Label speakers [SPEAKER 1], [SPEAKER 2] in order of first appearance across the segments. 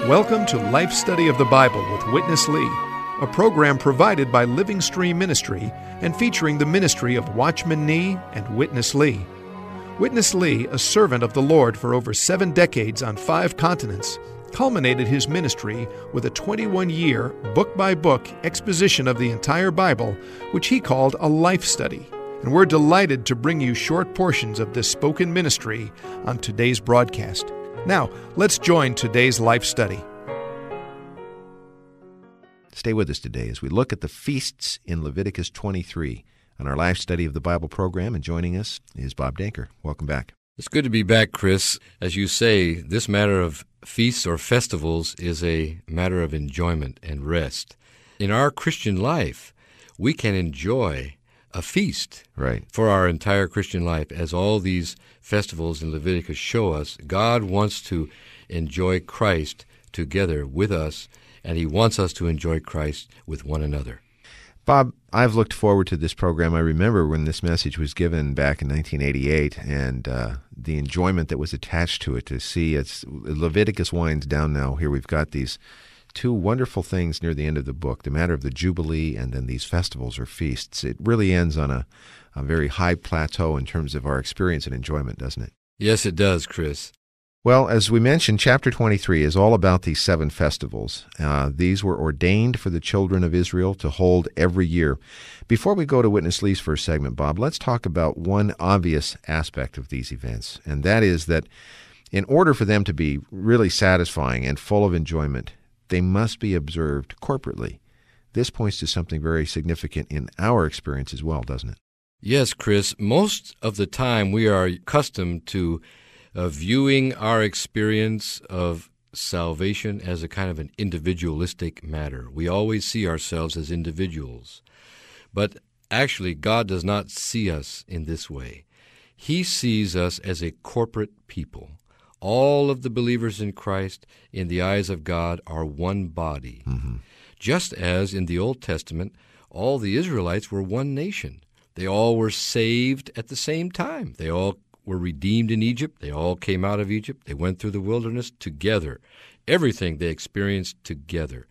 [SPEAKER 1] Welcome to Life Study of the Bible with Witness Lee, a program provided by Living Stream Ministry and featuring the ministry of Watchman Nee and Witness Lee. Witness Lee, a servant of the Lord for over 7 decades on 5 continents, culminated his ministry with a 21-year, book-by-book exposition of the entire Bible, which he called a life study. And we're delighted to bring you short portions of this spoken ministry on today's broadcast. Now, let's join today's life study.
[SPEAKER 2] Stay with us today as we look at the feasts in Leviticus 23 on our life study of the Bible program, and joining us is Bob Danker. Welcome back.
[SPEAKER 3] It's good to be back, Chris. As you say, this matter of feasts or festivals is a matter of enjoyment and rest. In our Christian life, we can enjoy a feast for our entire Christian life. As all these festivals in Leviticus show us, God wants to enjoy Christ together with us, and He wants us to enjoy Christ with one another.
[SPEAKER 2] Bob, I've looked forward to this program. I remember when this message was given back in 1988 and the enjoyment that was attached to it, to see as Leviticus winds down now. Here we've got these 2 wonderful things near the end of the book, the matter of the Jubilee and then these festivals or feasts. It really ends on a very high plateau in terms of our experience and enjoyment, doesn't it?
[SPEAKER 3] Yes, it does, Chris.
[SPEAKER 2] Well, as we mentioned, chapter 23 is all about these 7 festivals. These were ordained for the children of Israel to hold every year. Before we go to Witness Lee's first segment, Bob, let's talk about one obvious aspect of these events, and that is that in order for them to be really satisfying and full of enjoyment, they must be observed corporately. This points to something very significant in our experience as well, doesn't it?
[SPEAKER 3] Yes, Chris. Most of the time we are accustomed to viewing our experience of salvation as a kind of an individualistic matter. We always see ourselves as individuals. But actually, God does not see us in this way. He sees us as a corporate people. All of the believers in Christ, in the eyes of God, are one body. Mm-hmm. Just as in the Old Testament, all the Israelites were one nation. They all were saved at the same time. They all were redeemed in Egypt. They all came out of Egypt. They went through the wilderness together. Everything they experienced together.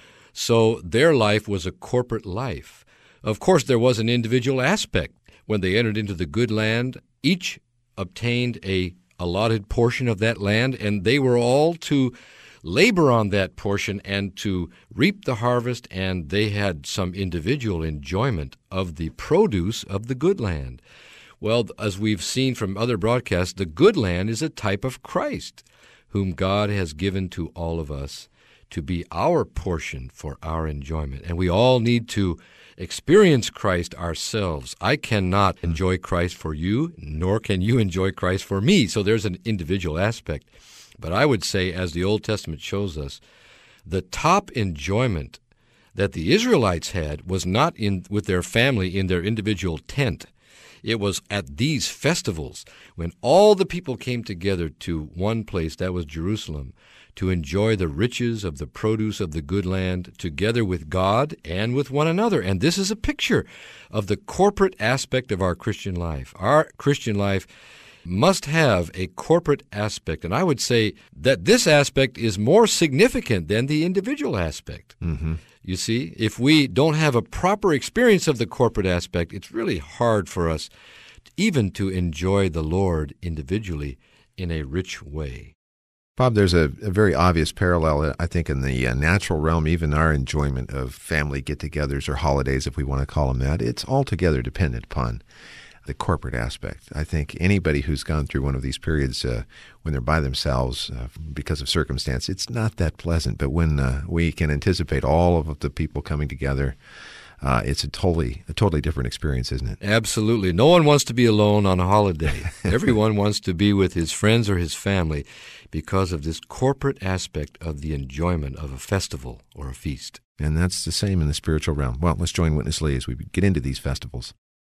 [SPEAKER 3] So their life was a corporate life. Of course, there was an individual aspect. When they entered into the good land, each obtained a allotted portion of that land, and they were all to labor on that portion and to reap the harvest, and they had some individual enjoyment of the produce of the good land. Well, as we've seen from other broadcasts, the good land is a type of Christ, whom God has given to all of us to be our portion for our enjoyment. And we all need to experience Christ ourselves. I cannot enjoy Christ for you, nor can you enjoy Christ for me. So there's an individual aspect. But I would say, as the Old Testament shows us, the top enjoyment that the Israelites had was not with their family in their individual tent. It was at these festivals when all the people came together to one place, that was Jerusalem, to enjoy the riches of the produce of the good land together with God and with one another. And this is a picture of the corporate aspect of our Christian life. Our Christian life must have a corporate aspect. And I would say that this aspect is more significant than the individual aspect. Mm-hmm. You see, if we don't have a proper experience of the corporate aspect, it's really hard for us even to enjoy the Lord individually in a rich way.
[SPEAKER 2] Bob, there's a very obvious parallel, I think, in the natural realm, even our enjoyment of family get-togethers or holidays, if we want to call them that. It's altogether dependent upon the corporate aspect. I think anybody who's gone through one of these periods when they're by themselves because of circumstance, it's not that pleasant. But when we can anticipate all of the people coming together, it's a totally different experience, isn't it?
[SPEAKER 3] Absolutely. No one wants to be alone on a holiday. Everyone wants to be with his friends or his family because of this corporate aspect of the enjoyment of a festival or a feast.
[SPEAKER 2] And that's the same in the spiritual realm. Well, let's join Witness Lee as we get into these festivals.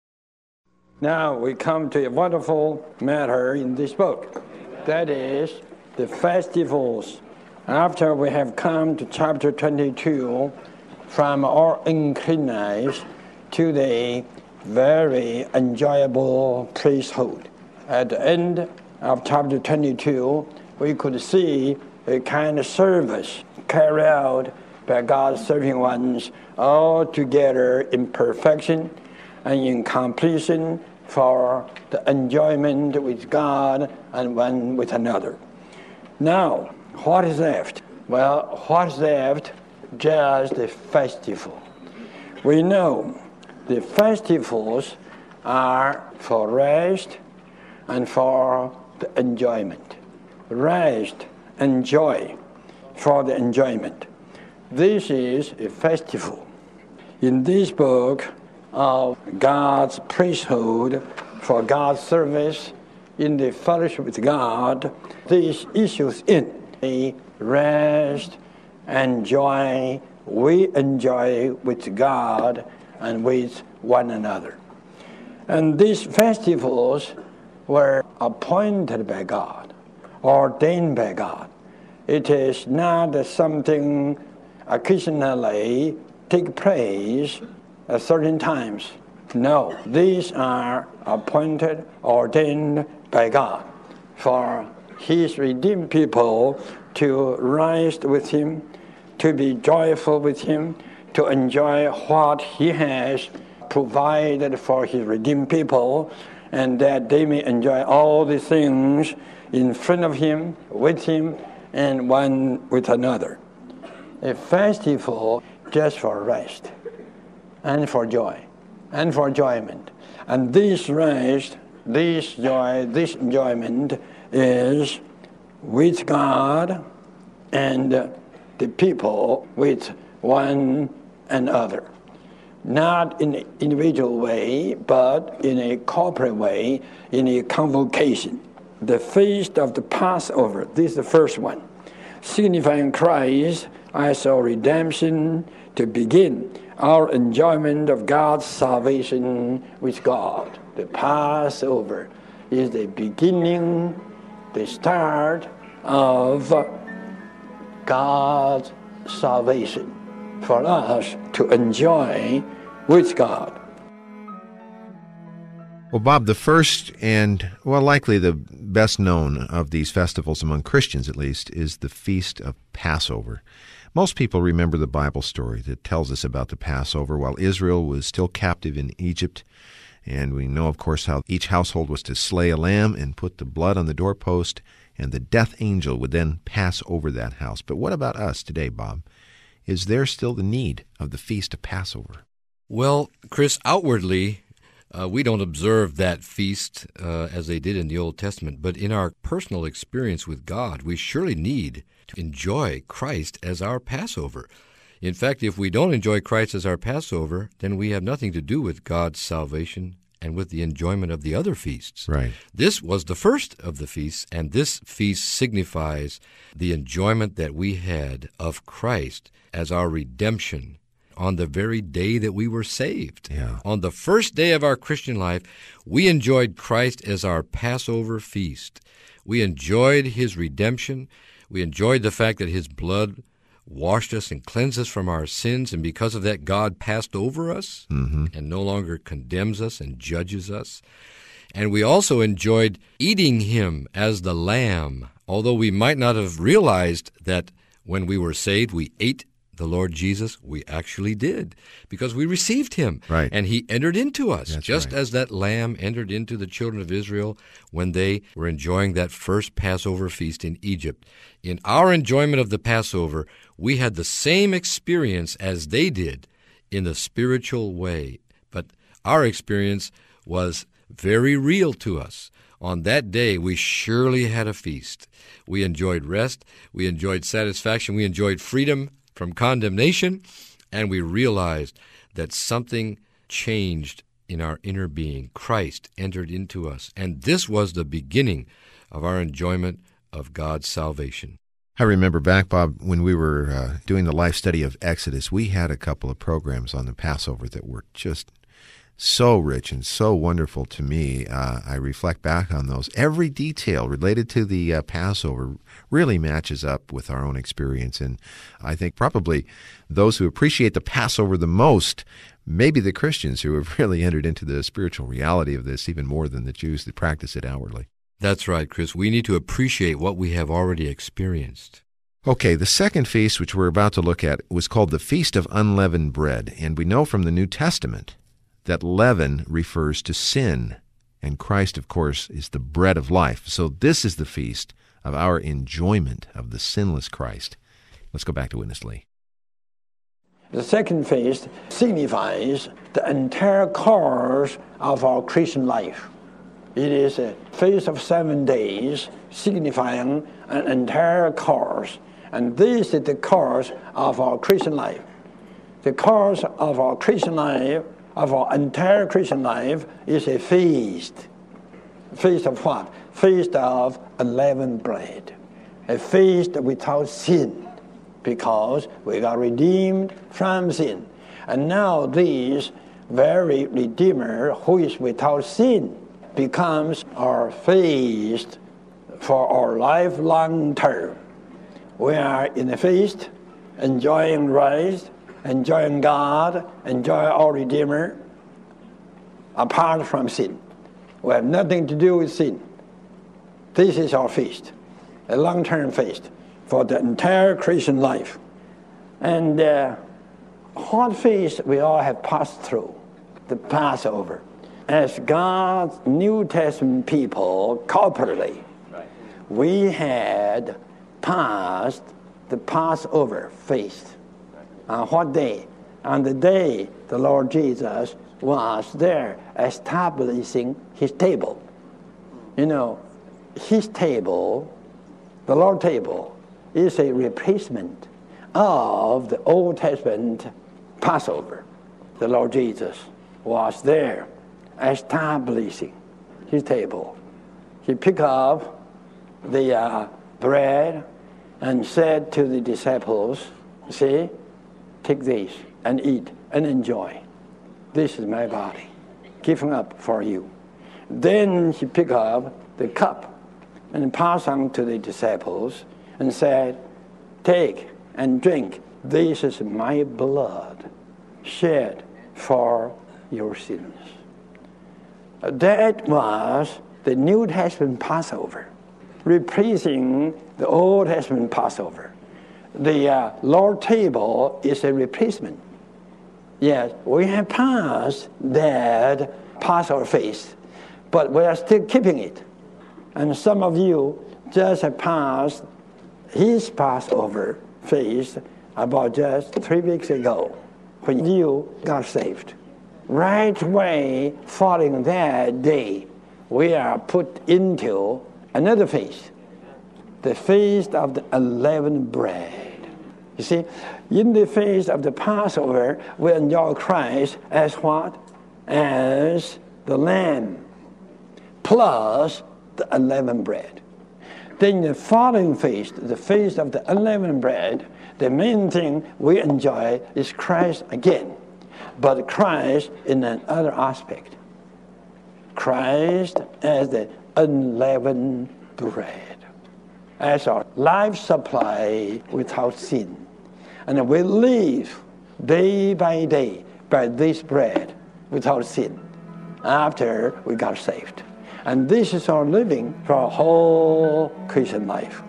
[SPEAKER 4] Now we come to a wonderful matter in this book. That is the festivals. After we have come to chapter 22, from our inclination to the very enjoyable priesthood. At the end of chapter 22, we could see a kind of service carried out by God's serving ones, all together in perfection and in completion for the enjoyment with God and one with another. Now, what is left? Well, what's left? Just the festival. We know the festivals are for rest and for the enjoyment. Rest and joy for the enjoyment. This is a festival. In this book of God's priesthood for God's service in the fellowship with God, these issues in the rest and joy we enjoy with God and with one another. And these festivals were appointed by God, ordained by God. It is not something occasionally take place at certain times. No, these are appointed, ordained by God for His redeemed people to rest with Him, to be joyful with Him, to enjoy what He has provided for His redeemed people, and that they may enjoy all the things in front of Him, with Him, and one with another. A festival just for rest and for joy and for enjoyment. And this rest, this joy, this enjoyment is with God and the people with one another. Not in an individual way, but in a corporate way, in a convocation. The feast of the Passover, this is the first one, signifying Christ as our redemption to begin our enjoyment of God's salvation with God. The Passover is the beginning, the start of God's salvation for us to enjoy with God.
[SPEAKER 2] Well, Bob, the first and, well, likely the best known of these festivals among Christians, at least, is the Feast of Passover. Most people remember the Bible story that tells us about the Passover while Israel was still captive in Egypt. And we know, of course, how each household was to slay a lamb and put the blood on the doorpost, and the death angel would then pass over that house. But what about us today, Bob? Is there still the need of the Feast of Passover?
[SPEAKER 3] Well, Chris, outwardly, we don't observe that feast as they did in the Old Testament, but in our personal experience with God, we surely need to enjoy Christ as our Passover. In fact, if we don't enjoy Christ as our Passover, then we have nothing to do with God's salvation and with the enjoyment of the other feasts.
[SPEAKER 2] Right.
[SPEAKER 3] This was the first of the feasts, and this feast signifies the enjoyment that we had of Christ as our redemption on the very day that we were saved.
[SPEAKER 2] Yeah.
[SPEAKER 3] On the first day of our Christian life, we enjoyed Christ as our Passover feast. We enjoyed His redemption. We enjoyed the fact that His blood washed us and cleansed us from our sins, and because of that, God passed over us and no longer condemns us and judges us. And we also enjoyed eating Him as the Lamb, although we might not have realized that when we were saved, we ate the Lord Jesus. We actually did, because we received Him,
[SPEAKER 2] right.
[SPEAKER 3] And He entered into us,
[SPEAKER 2] That's
[SPEAKER 3] just
[SPEAKER 2] right.
[SPEAKER 3] as that lamb entered into the children of Israel when they were enjoying that first Passover feast in Egypt. In our enjoyment of the Passover, we had the same experience as they did in the spiritual way, but our experience was very real to us. On that day, we surely had a feast. We enjoyed rest, we enjoyed satisfaction, we enjoyed freedom from condemnation, and we realized that something changed in our inner being. Christ entered into us, and this was the beginning of our enjoyment of God's salvation.
[SPEAKER 2] I remember back, Bob, when we were doing the life study of Exodus, we had a couple of programs on the Passover that were just so rich and so wonderful to me. I reflect back on those. Every detail related to the Passover really matches up with our own experience. And I think probably those who appreciate the Passover the most may be the Christians who have really entered into the spiritual reality of this even more than the Jews that practice it outwardly.
[SPEAKER 3] That's right, Chris. We need to appreciate what we have already experienced.
[SPEAKER 2] Okay, the second feast, which we're about to look at, was called the Feast of Unleavened Bread. And we know from the New Testament that leaven refers to sin. And Christ, of course, is the bread of life. So this is the feast of our enjoyment of the sinless Christ. Let's go back to Witness Lee.
[SPEAKER 4] The second feast signifies the entire course of our Christian life. It is a feast of 7 days, signifying an entire course. And this is the course of our Christian life. The course of our Christian life, of our entire Christian life, is a feast. Feast of what? Feast of unleavened bread. A feast without sin, because we got redeemed from sin. And now this very Redeemer, who is without sin, becomes our feast for our lifelong term. We are in a feast, enjoying Christ, enjoying God, enjoying our Redeemer, apart from sin. We have nothing to do with sin. This is our feast, a long-term feast for the entire Christian life. And what feast we all have passed through? The Passover. As God's New Testament people corporately, we had passed the Passover feast. On what day? On the day the Lord Jesus was there establishing his table. You know, his table, the Lord's table, is a replacement of the Old Testament Passover. The Lord Jesus was there establishing his table. He picked up the bread and said to the disciples, see, take this and eat and enjoy. This is my body, given up for you. Then he picked up the cup and passed on to the disciples and said, take and drink. This is my blood shed for your sins. That was the New Testament Passover, replacing the Old Testament Passover. The Lord's table is a replacement. Yes, we have passed that Passover feast, but we are still keeping it. And some of you just have passed his Passover feast about just 3 weeks ago when you got saved. Right away following that day, we are put into another feast, the Feast of the Unleavened Bread. You see, in the feast of the Passover, we enjoy Christ as what? As the Lamb, plus the unleavened bread. Then the following feast, the Feast of the Unleavened Bread, the main thing we enjoy is Christ again, but Christ in another aspect. Christ as the unleavened bread, as our life supply without sin. And we live day by day by this bread without sin after we got saved. And this is our living for our whole Christian life.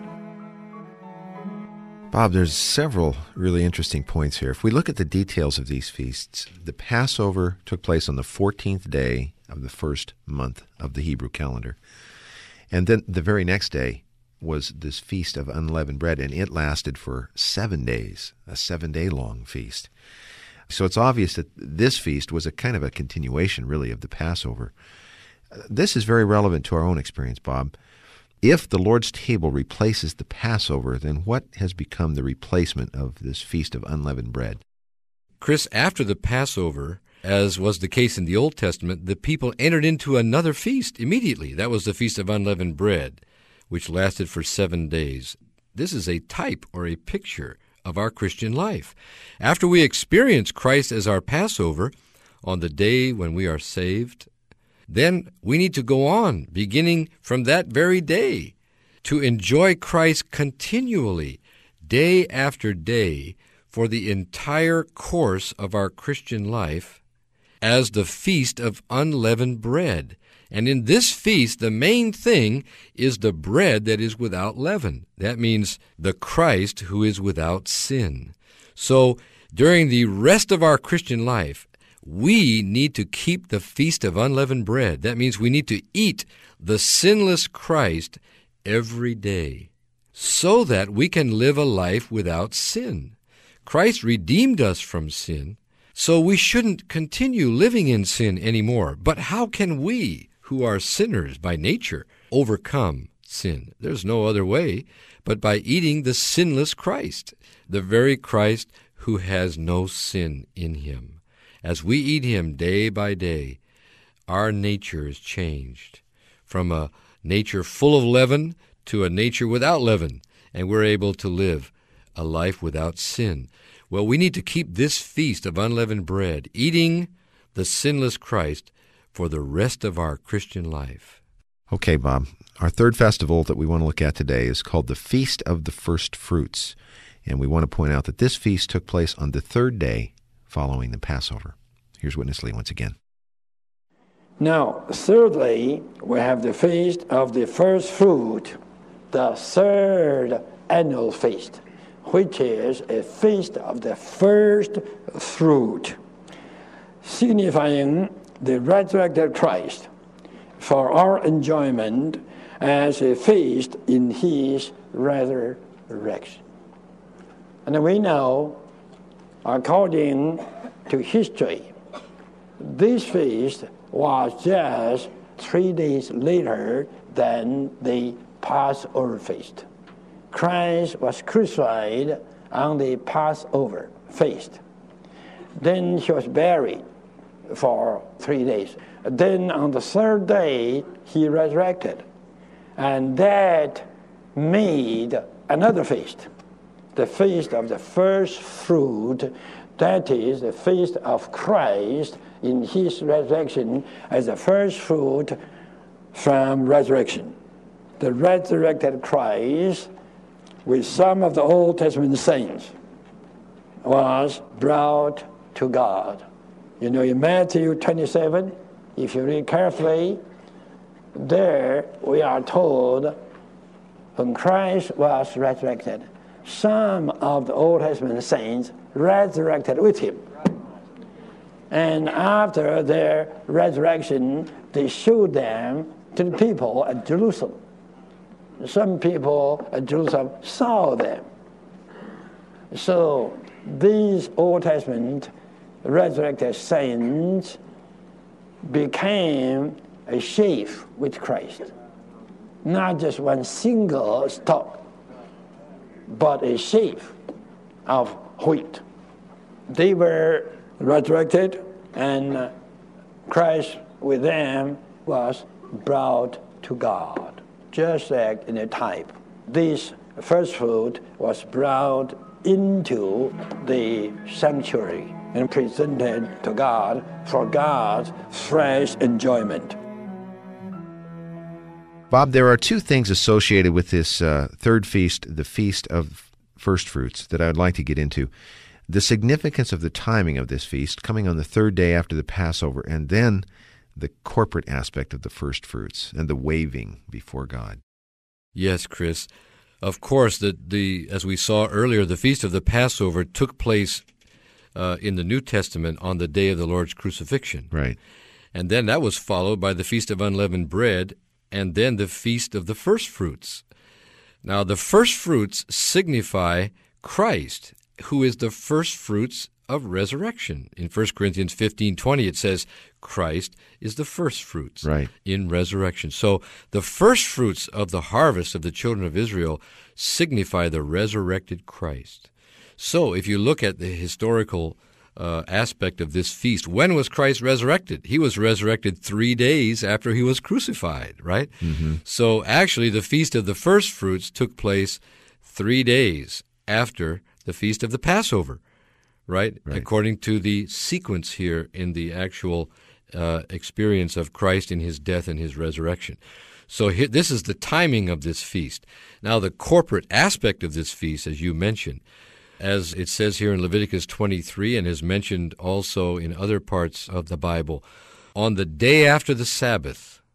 [SPEAKER 2] Bob, there's several really interesting points here. If we look at the details of these feasts, the Passover took place on the 14th day of the first month of the Hebrew calendar. And then the very next day was this Feast of Unleavened Bread, and it lasted for 7 days, a 7-day-long feast. So it's obvious that this feast was a kind of a continuation, really, of the Passover. This is very relevant to our own experience, Bob. If the Lord's table replaces the Passover, then what has become the replacement of this Feast of Unleavened Bread?
[SPEAKER 3] Chris, after the Passover, as was the case in the Old Testament, the people entered into another feast immediately. That was the Feast of Unleavened Bread, which lasted for 7 days. This is a type or a picture of our Christian life. After we experience Christ as our Passover on the day when we are saved, then we need to go on, beginning from that very day, to enjoy Christ continually, day after day, for the entire course of our Christian life, as the Feast of Unleavened Bread. And in this feast, the main thing is the bread that is without leaven. That means the Christ who is without sin. So during the rest of our Christian life, we need to keep the Feast of Unleavened Bread. That means we need to eat the sinless Christ every day so that we can live a life without sin. Christ redeemed us from sin, so we shouldn't continue living in sin anymore. But how can we, who are sinners by nature, overcome sin? There's no other way but by eating the sinless Christ, the very Christ who has no sin in him. As we eat him day by day, our nature is changed from a nature full of leaven to a nature without leaven, and we're able to live a life without sin. Well, we need to keep this feast of unleavened bread, eating the sinless Christ, for the rest of our Christian life.
[SPEAKER 2] Okay, Bob. Our third festival that we want to look at today is called the Feast of the First Fruits. And we want to point out that this feast took place on the third day following the Passover. Here's Witness Lee once again.
[SPEAKER 4] Now, thirdly, we have the Feast of the First Fruit, the third annual feast, which is a feast of the first fruit, signifying the resurrected Christ for our enjoyment as a feast in his resurrection. And we know, according to history, this feast was just 3 days later than the Passover feast. Christ was crucified on the Passover feast. Then he was buried for 3 days. Then on the third day, he resurrected. And that made another feast, the Feast of the First Fruit. That is the feast of Christ in his resurrection as the first fruit from resurrection. The resurrected Christ, with some of the Old Testament saints, was brought to God. You know, in Matthew 27, if you read carefully, there we are told when Christ was resurrected, some of the Old Testament saints resurrected with him. And after their resurrection, they showed them to the people at Jerusalem. Some people at Jerusalem saw them. So these Old Testament resurrected saints became a sheaf with Christ. Not just one single stalk, but a sheaf of wheat. They were resurrected, and Christ with them was brought to God, just like in a type. This first fruit was brought into the sanctuary and presented to God for God's fresh enjoyment.
[SPEAKER 2] Bob, there are two things associated with this third feast, the Feast of First Fruits, that I would like to get into. The significance of the timing of this feast, coming on the third day after the Passover, and then the corporate aspect of the first fruits and the waving before God.
[SPEAKER 3] Yes, Chris. Of course, as we saw earlier, the Feast of the Passover took place in the New Testament on the day of the Lord's crucifixion.
[SPEAKER 2] Right.
[SPEAKER 3] And then that was followed by the Feast of Unleavened Bread, and then the Feast of the First Fruits. Now, the first fruits signify Christ, who is the first fruits of resurrection. In 1 Corinthians 15:20, it says, Christ is the first fruits in resurrection. So the first fruits of the harvest of the children of Israel signify the resurrected Christ. So if you look at the historical aspect of this feast, when was Christ resurrected? He was resurrected 3 days after he was crucified, right? Mm-hmm. So actually the Feast of the First Fruits took place 3 days after the Feast of the Passover, right? According to the sequence here in the actual experience of Christ in his death and his resurrection. So here, this is the timing of this feast. Now, the corporate aspect of this feast, as you mentioned, as it says here in Leviticus 23 and is mentioned also in other parts of the Bible, on the day after the Sabbath,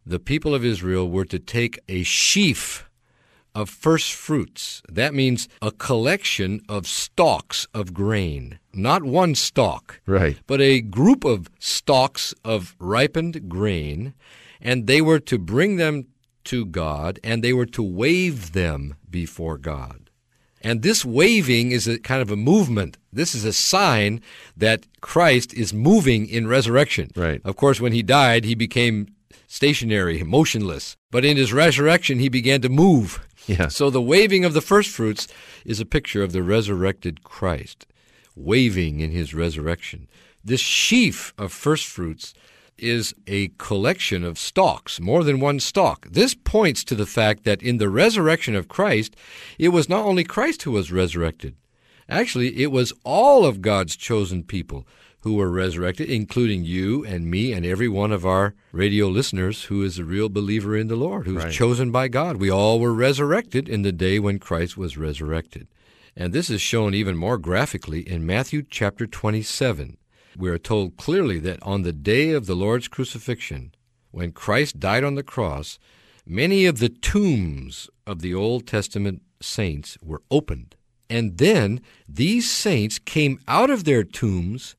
[SPEAKER 3] the people of Israel were to take a sheaf of first fruits. That means a collection of stalks of grain. Not one stalk,
[SPEAKER 2] Right.
[SPEAKER 3] but a group of stalks of ripened grain, and they were to bring them to God, and they were to wave them before God. And this waving is a kind of a movement. This is a sign that Christ is moving in resurrection.
[SPEAKER 2] Right.
[SPEAKER 3] Of course, when he died, he became stationary, motionless. But in his resurrection, he began to move.
[SPEAKER 2] Yeah.
[SPEAKER 3] So the waving of the first fruits is a picture of the resurrected Christ, waving in his resurrection. This sheaf of first fruits is a collection of stalks, more than one stalk. This points to the fact that in the resurrection of Christ, it was not only Christ who was resurrected. Actually, it was all of God's chosen people who were resurrected, including you and me and every one of our radio listeners who is a real believer in the Lord, who's
[SPEAKER 2] Right.
[SPEAKER 3] chosen by God. We all were resurrected in the day when Christ was resurrected. And this is shown even more graphically in Matthew chapter 27. We are told clearly that on the day of the Lord's crucifixion, when Christ died on the cross, many of the tombs of the Old Testament saints were opened. And then these saints came out of their tombs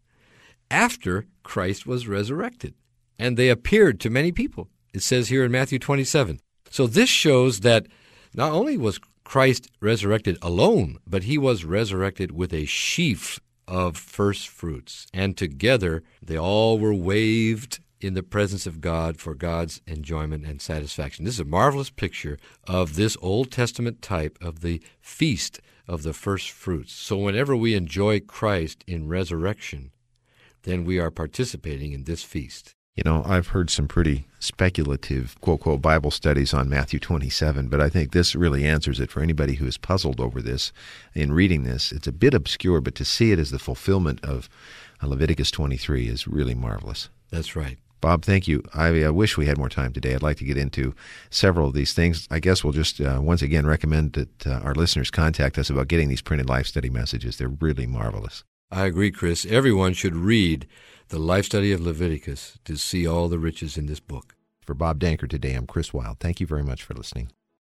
[SPEAKER 3] after Christ was resurrected. And they appeared to many people. It says here in Matthew 27. So this shows that not only was Christ resurrected alone, but he was resurrected with a sheaf of first fruits. And together they all were waved in the presence of God for God's enjoyment and satisfaction. This is a marvelous picture of this Old Testament type of the feast of the first fruits. So whenever we enjoy Christ in resurrection, then we are participating in this feast.
[SPEAKER 2] You know, I've heard some pretty speculative, quote-quote, Bible studies on Matthew 27, but I think this really answers it for anybody who is puzzled over this in reading this. It's a bit obscure, but to see it as the fulfillment of Leviticus 23 is really marvelous.
[SPEAKER 3] That's right.
[SPEAKER 2] Bob, thank you. I wish we had more time today. I'd like to get into several of these things. I guess we'll just once again recommend that our listeners contact us about getting these printed Life Study messages. They're really marvelous.
[SPEAKER 3] I agree, Chris. Everyone should read the Life Study of Leviticus to see all the riches in this book.
[SPEAKER 2] For Bob Danker today, I'm Chris Wilde. Thank you very much for listening.